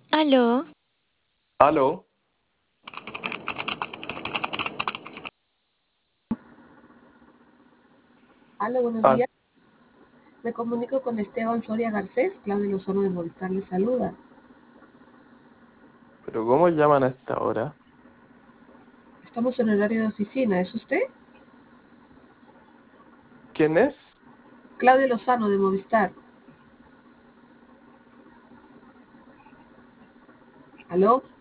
Aló, Aló, Hola, buenos ah, días. Me comunico con Esteban Soria Garcés. Claudio Lozano de Movistar le saluda. pero ¿cómo llaman a esta hora? Estamos en horario de oficina. ¿Es usted? ¿Quién es? Claudio Lozano de Movistar. ¿Aló?